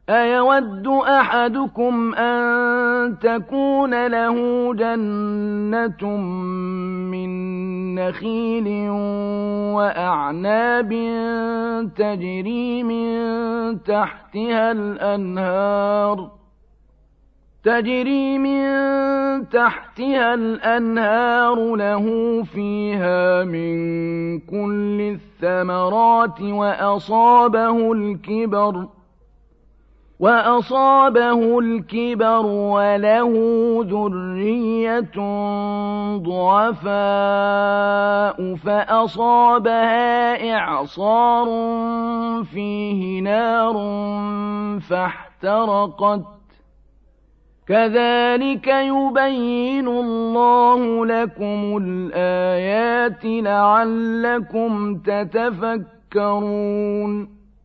أيود أحدكم أن تكون له جنة من نخيل وأعناب تجري من تحتها الأنهار له فيها من كل الثمرات وأصابه الكبر وله ذرية ضعفاء فأصابها إعصار فيه نار فاحترقت كذلك يبين الله لكم الآيات لعلكم تتفكرون